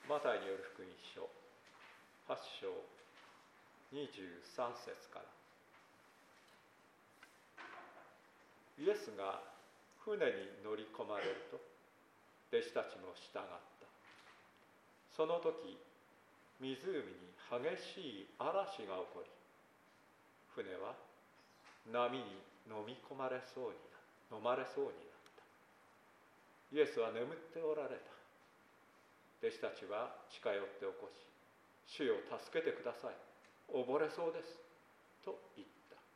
マタイによる福音書8章23節から、イエスが船に乗り込まれると弟子たちも従った。その時湖に激しい嵐が起こり、船は波に飲み込まれそうにな飲まれそうになった。イエスは眠っておられた。弟子たちは近寄って起こし、主よ助けてください、溺れそうですと言った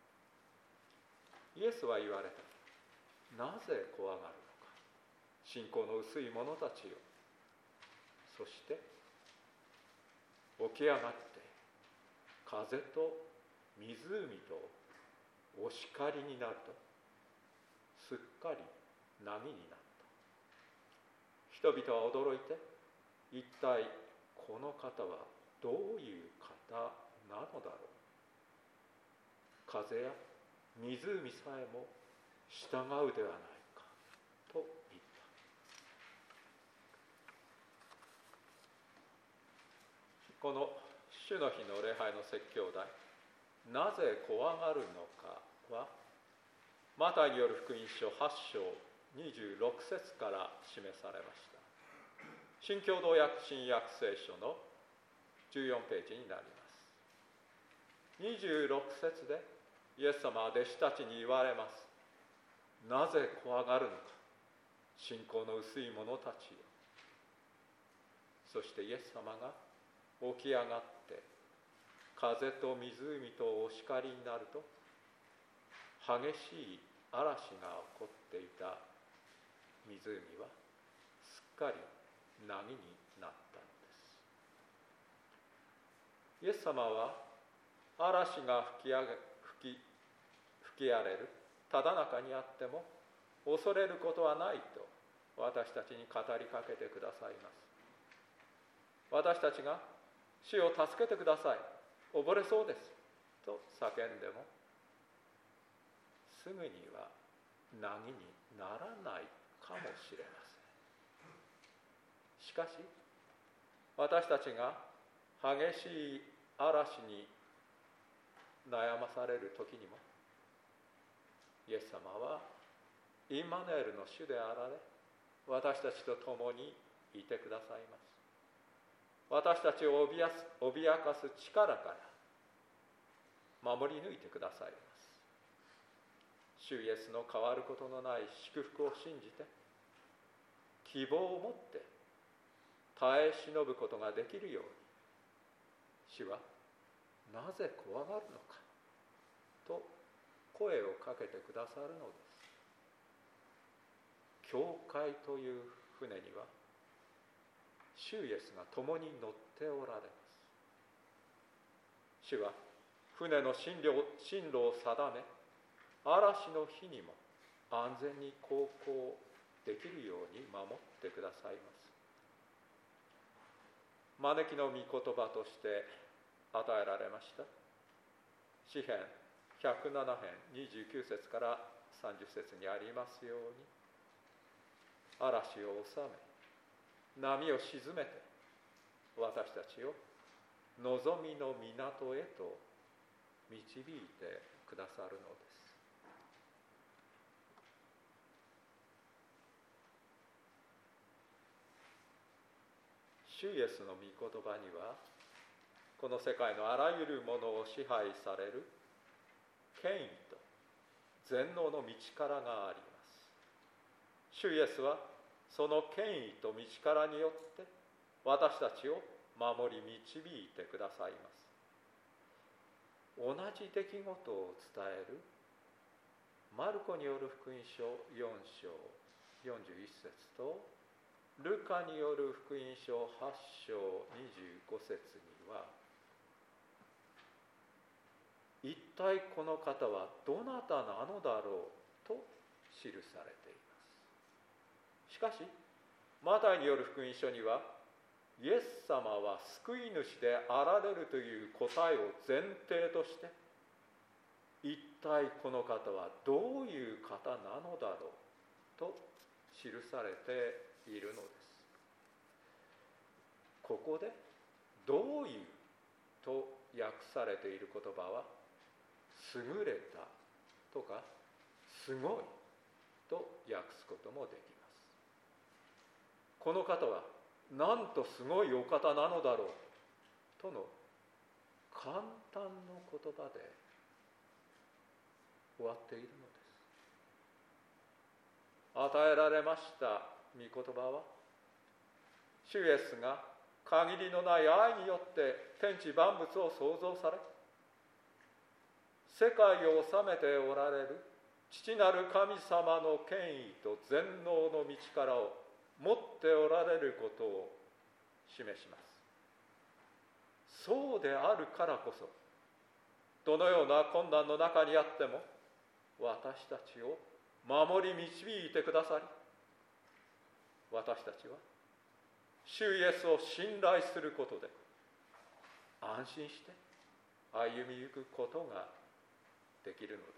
。イエスは言われた。なぜ怖がるのか、信仰の薄い者たちよ。そして起き上がって風と湖とお叱りになると、すっかり波になった。人々は驚いて、一体この方はどういう方なのだろう。風や湖さえも従うではないかと言った。この主の日の礼拝の説教題、なぜ怖がるのかは、マタイによる福音書8章26節から示されました。新共同訳新約聖書の14ページになります。26節でイエス様は弟子たちに言われます。なぜ怖がるのか、信仰の薄い者たちよ。そしてイエス様が起き上がって風と湖とお叱りになると、激しい嵐が起こっていた湖はすっかり波になったのです。イエス様は嵐が吹き荒れるただ中にあっても恐れることはないと私たちに語りかけてくださいます。私たちが主を助けてください、溺れそうですと叫んでも、すぐには波にならないかもしれません。しかし私たちが激しい嵐に悩まされる時にも、イエス様はインマヌエルの主であられ、私たちと共にいてくださいます。私たちを脅かす力から守り抜いてくださいます。主イエスの変わることのない祝福を信じて、希望を持って耐え忍ぶことができるように、主はなぜ怖がるのかと声をかけてくださるのです。教会という船には主イエスが共に乗っておられます。主は船の進路を定め、嵐の日にも安全に航行できるように守ってくださいます。招きの御言葉として与えられました詩編107編29節から30節にありますように、嵐を収め波を沈めて私たちを望みの港へと導いてくださるのです。主イエスの御言葉には、この世界のあらゆるものを支配される権威と全能の道からがあります。主イエスはその権威と道からによって私たちを守り導いてくださいます。同じ出来事を伝えるマルコによる福音書4章41節とルカによる福音書8章25節には、一体この方はどなたなのだろうと記されています。しかしマタイによる福音書には、イエス様は救い主であられるという答えを前提として、一体この方はどういう方なのだろうと記されているのです。 ここでどういうと訳されている言葉は優れたとかすごいと訳すこともできます。この方はなんとすごいお方なのだろうとの簡単な言葉で終わっているのです。与えられました御言葉は、主イエスが限りのない愛によって天地万物を創造され、世界を治めておられる父なる神様の権威と全能の道からを持っておられることを示します。そうであるからこそ、どのような困難の中にあっても私たちを守り導いてくださり、私たちは主イエスを信頼することで安心して歩みゆくことができるのです。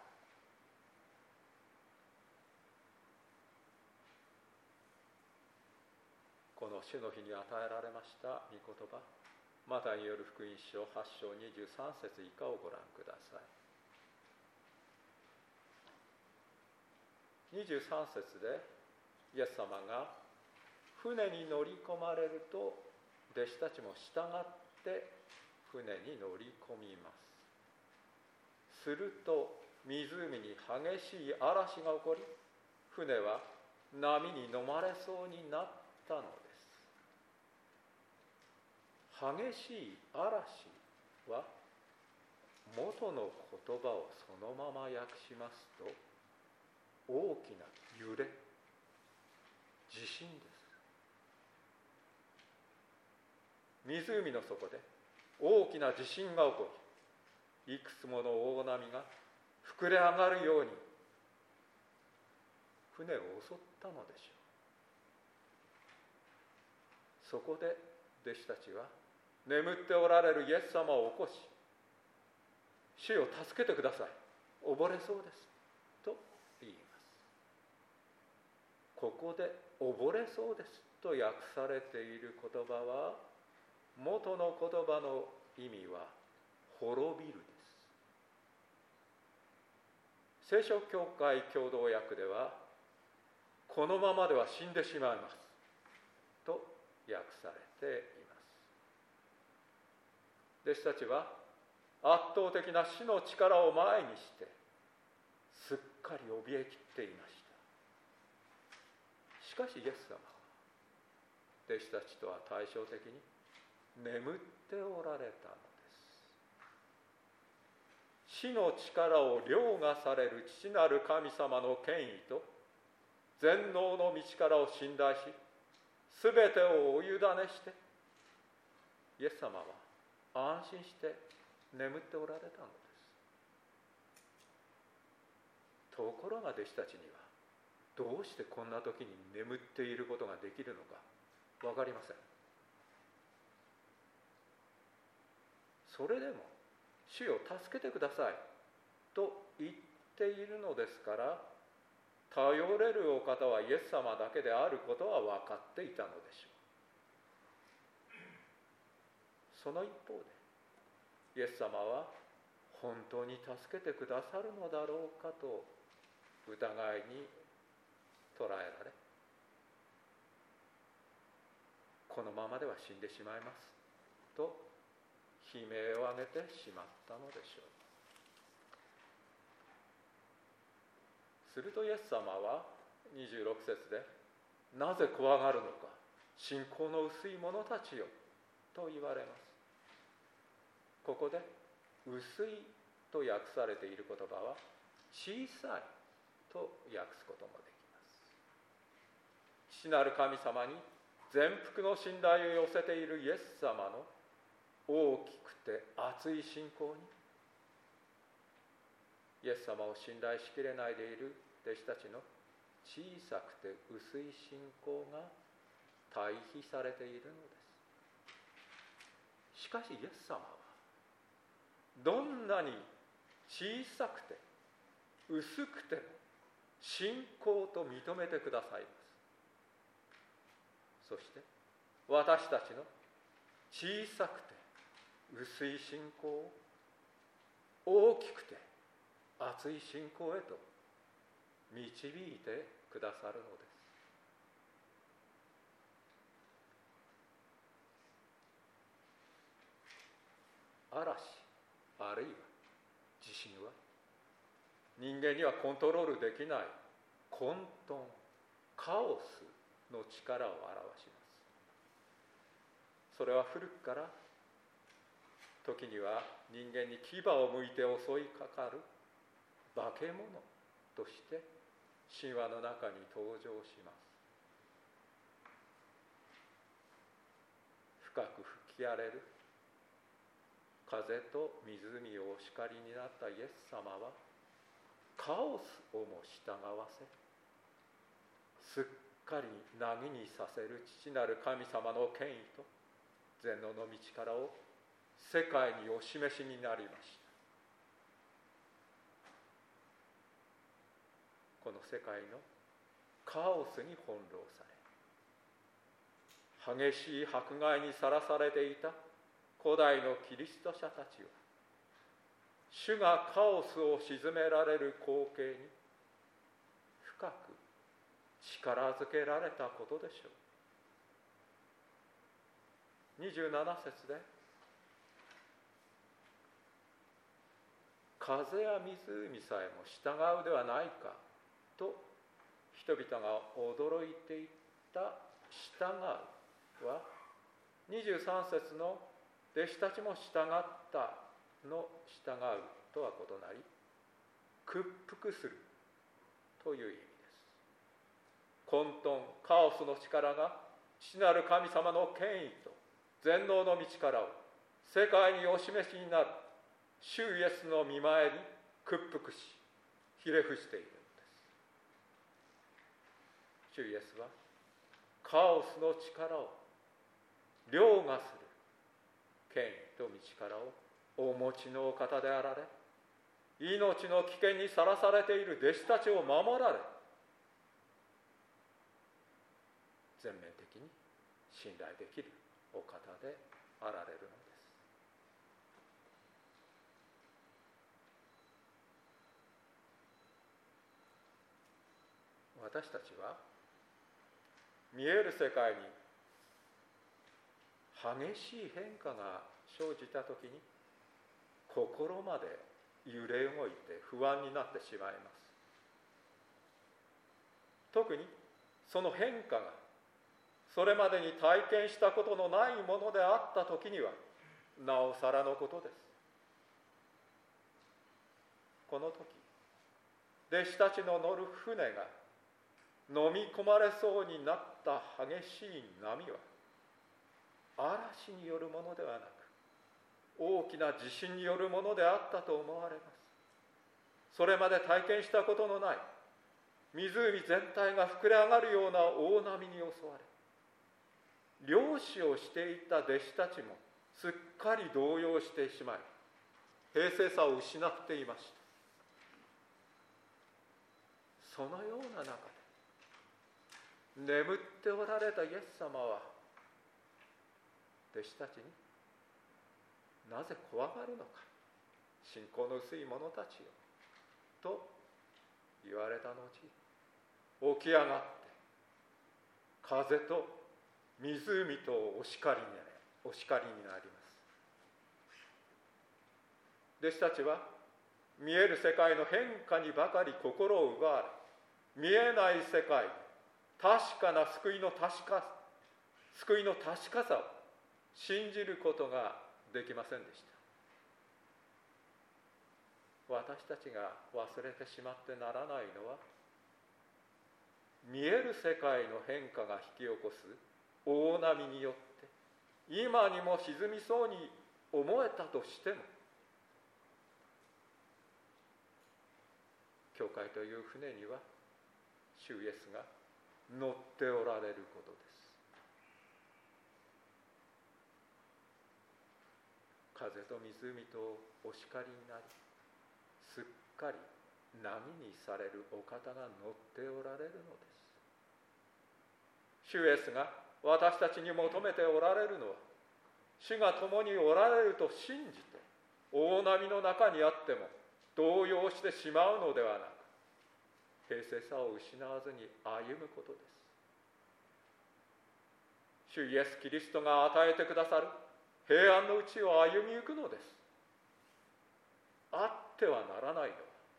この主の日に与えられました御言葉、マタイによる福音書8章23節以下をご覧ください。23節でイエス様が船に乗り込まれると、弟子たちも従って船に乗り込みます。すると湖に激しい嵐が起こり、船は波に飲まれそうになったのです。激しい嵐は元の言葉をそのまま訳しますと、大きな揺れ、地震です。湖の底で大きな地震が起こり、いくつもの大波が膨れ上がるように船を襲ったのでしょう。そこで弟子たちは眠っておられるイエス様を起こし、主を助けてください、溺れそうですと言います。ここで溺れそうですと訳されている言葉は、元の言葉の意味は滅びるです。聖書教会共同訳では、このままでは死んでしまいますと訳されています。弟子たちは圧倒的な死の力を前にしてすっかり怯えきっていました。しかしイエス様は弟子たちとは対照的に眠っておられたのです。死の力を凌駕される父なる神様の権威と全能の道からを信頼し、すべてをお委ねしてイエス様は安心して眠っておられたのです。ところが弟子たちにはどうしてこんな時に眠っていることができるのか分かりません。それでも主よ助けてくださいと言っているのですから、頼れるお方はイエス様だけであることは分かっていたのでしょう。その一方でイエス様は本当に助けてくださるのだろうかと疑いに捉えられ、このままでは死んでしまいますと悲鳴を上げてしまったのでしょう。するとイエス様は26節で、なぜ怖がるのか、信仰の薄い者たちよと言われます。ここで薄いと訳されている言葉は小さいと訳すこともできます。父なる神様に全幅の信頼を寄せているイエス様の大きくて熱い信仰に、イエス様を信頼しきれないでいる弟子たちの小さくて薄い信仰が対比されているのです。しかしイエス様はどんなに小さくて薄くても信仰と認めてくださいます。そして私たちの小さくて薄い信仰を大きくて熱い信仰へと導いてくださるのです。嵐あるいは地震は人間にはコントロールできない混沌カオスの力を表します。それは古くから時には人間に牙を向いて襲いかかる化け物として神話の中に登場します。深く吹き荒れる風と湖をお叱りになったイエス様はカオスをも従わせ、すっかり凪にさせる父なる神様の権威と全能の道からを世界にお示しになりました。この世界のカオスに翻弄され、激しい迫害にさらされていた古代のキリスト者たちは、主がカオスを鎮められる光景に深く力づけられたことでしょう。27節で、風や湖さえも従うではないかと人々が驚いていった従うは、23節の弟子たちも従ったの従うとは異なり、屈服するという意味です。混沌カオスの力が父なる神様の権威と全能の道からを世界にお示しになる主イエスの御前に屈服しひれ伏しているのです。主イエスはカオスの力を凌駕する権威と道からをお持ちのお方であられ、命の危険にさらされている弟子たちを守られ、全面的に信頼できるお方であられるのです。私たちは見える世界に激しい変化が生じたときに心まで揺れ動いて不安になってしまいます。特にその変化がそれまでに体験したことのないものであったときにはなおさらのことです。この時、弟子たちの乗る船が飲み込まれそうになった激しい波は嵐によるものではなく大きな地震によるものであったと思われます。それまで体験したことのない湖全体が膨れ上がるような大波に襲われ、漁師をしていた弟子たちもすっかり動揺してしまい平静さを失っていました。そのような中で眠っておられたイエス様は弟子たちに、なぜ怖がるのか、信仰の薄い者たちよと言われた後、起き上がって風と湖とお叱りになります。弟子たちは見える世界の変化にばかり心を奪われ、見えない世界、確かな救いの確かさを信じることができませんでした。私たちが忘れてしまってならないのは、見える世界の変化が引き起こす大波によって今にも沈みそうに思えたとしても、教会という船には主イエスが乗っておられることです。風と湖とお叱りになり、すっかり波にされるお方が乗っておられるのです。主イエスが私たちに求めておられるのは、主が共におられると信じて、大波の中にあっても動揺してしまうのではなく、平静さを失わずに歩むことです。主イエス・キリストが与えてくださる平安のうちを歩みゆくのです。あってはならないのは、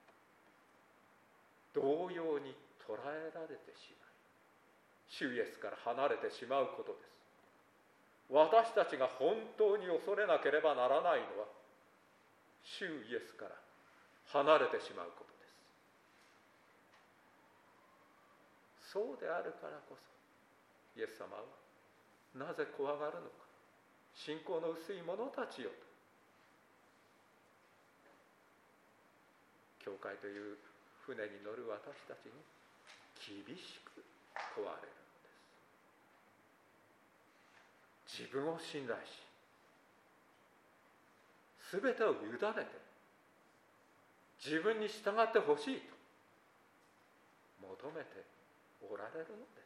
動揺に捉えられてしまい、主イエスから離れてしまうことです。私たちが本当に恐れなければならないのは、主イエスから離れてしまうことです。そうであるからこそ、イエス様はなぜ怖がるのか。信仰の薄い者たちよと、教会という船に乗る私たちに厳しく問われるのです。自分を信頼し、すべてを委ねて自分に従ってほしいと求めておられるのです。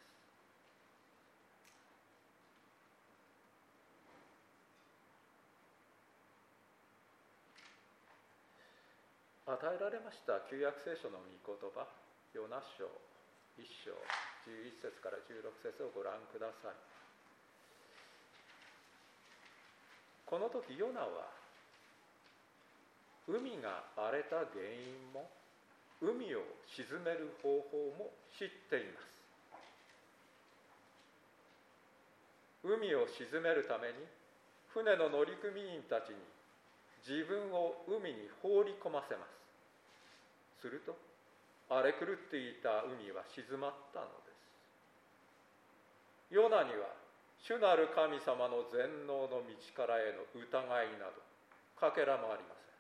与えられました旧約聖書の御言葉、ヨナ書1章11節から16節をご覧ください。この時ヨナは海が荒れた原因も海を沈める方法も知っています。海を沈めるために船の乗組員たちに自分を海に放り込ませます。すると荒れ狂っていた海は静まったのです。ヨナには主なる神様の全能の道からへの疑いなどかけらもありま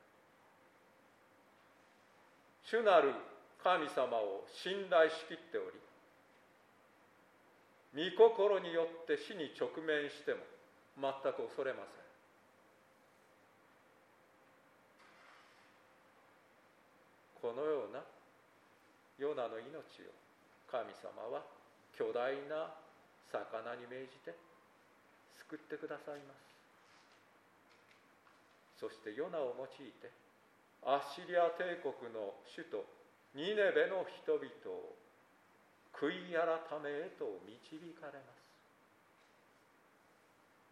せん。主なる神様を信頼しきっており、御心によって死に直面しても全く恐れません。このようなヨナの命を神様は巨大な魚に命じて救ってくださいます。そしてヨナを用いてアッシリア帝国の首都ニネベの人々を悔い改めへと導かれます。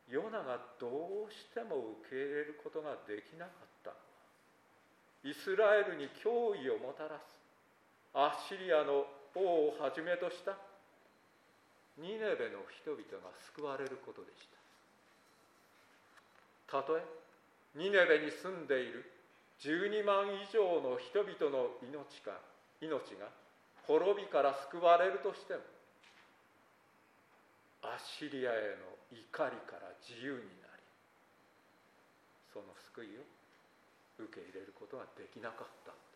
ヨナがどうしても受け入れることができなかったのは、イスラエルに脅威をもたらすアッシリアの王をはじめとしたニネベの人々が救われることでした。たとえニネベに住んでいる12万以上の人々の命が滅びから救われるとしても、アッシリアへの怒りから自由になり、その救いを受け入れることができなかったのです。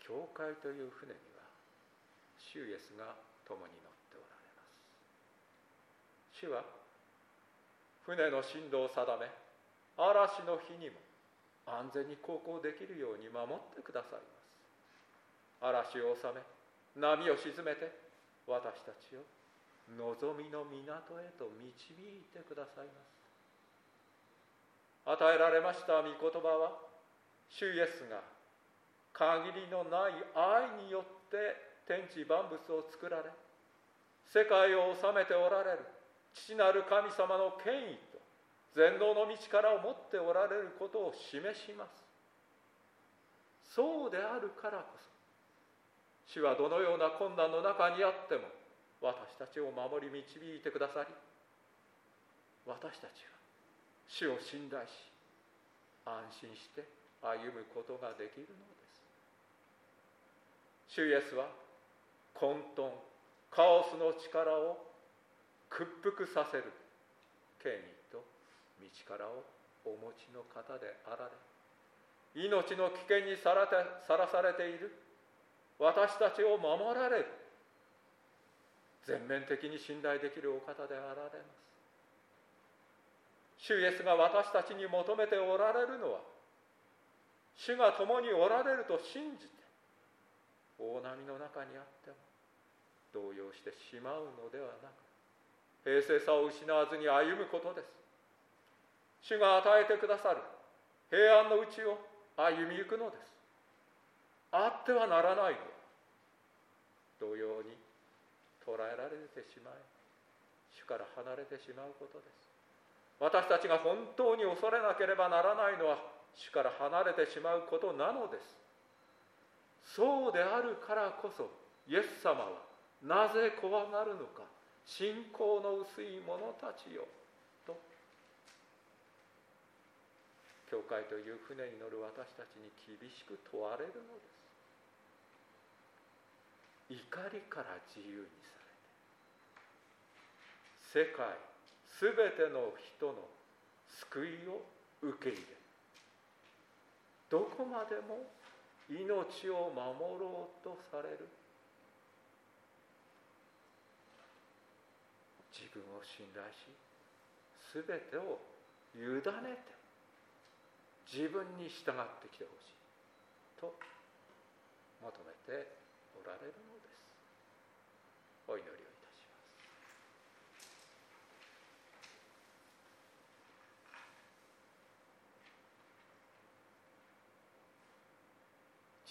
教会という船には主イエスが共に乗っておられます。主は船の進路を定め、嵐の日にも安全に航行できるように守ってくださいます。嵐を治め、波を沈めて、私たちを望みの港へと導いてくださいます。与えられました御言葉は、主イエスが限りのない愛によって天地万物を作られ、世界を治めておられる父なる神様の権威と全能の道からを持っておられることを示します。そうであるからこそ、主はどのような困難の中にあっても私たちを守り導いてくださり、私たちは主を信頼し安心して歩むことができるのです。主イエスは混沌カオスの力を屈服させる権威と道からをお持ちの方であられ、命の危険にさらされている私たちを守られる全面的に信頼できるお方であられます。主イエスが私たちに求めておられるのは、主が共におられると信じて大波の中にあっても動揺してしまうのではなく、平静さを失わずに歩むことです。主が与えてくださる平安のうちを歩みゆくのです。あってはならないのは、同様に捉えられてしまい、主から離れてしまうことです。私たちが本当に恐れなければならないのは、主から離れてしまうことなのです。そうであるからこそ、イエス様はなぜ怖がるのか、信仰の薄い者たちよと、教会という船に乗る私たちに厳しく問われるのです。怒りから自由にされて、世界すべての人の救いを受け入れ、どこまでも命を守ろうとされる、自分を信頼し、すべてを委ねて自分に従ってきてほしいと求めておられるのです。お祈りをいたします。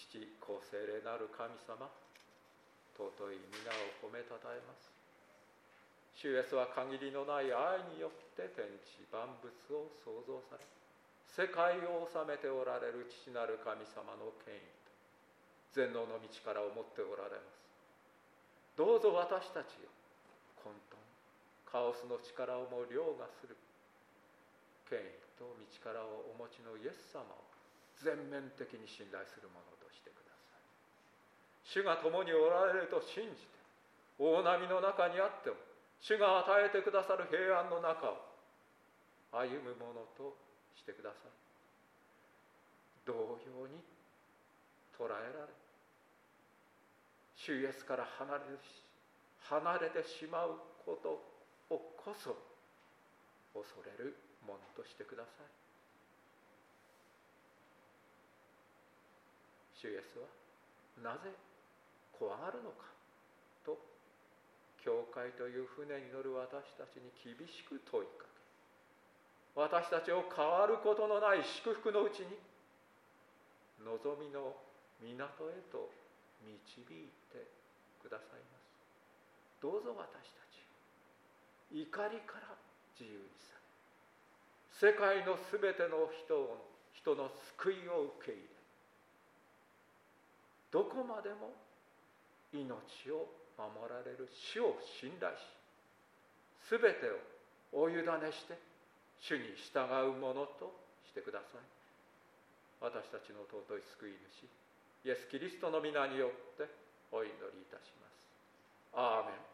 父、子、聖霊なる神様、尊い皆を褒めたたえます。主イエスは限りのない愛によって天地万物を創造され、世界を治めておられる父なる神様の権威と全能の道からを持っておられます。どうぞ私たちを混沌カオスの力をも凌駕する権威と道からをお持ちのイエス様を全面的に信頼するものとしてください。主が共におられると信じて、大波の中にあっても主が与えてくださる平安の中を歩むものとしてください。同様に捉えられ、主イエスから離れてしまうことをこそ恐れるものとしてください。主イエスはなぜ怖がるのかと、教会という船に乗る私たちに厳しく問いかけ、私たちを変わることのない祝福のうちに望みの港へと導いてくださいます。どうぞ私たちを怒りから自由にされ、世界のすべての人の救いを受け入れ、どこまでも命を守られる主を信頼し、すべてをお委ねして主に従うものとしてください。私たちの尊い救い主イエス・キリストの皆によってお祈りいたします。アーメン。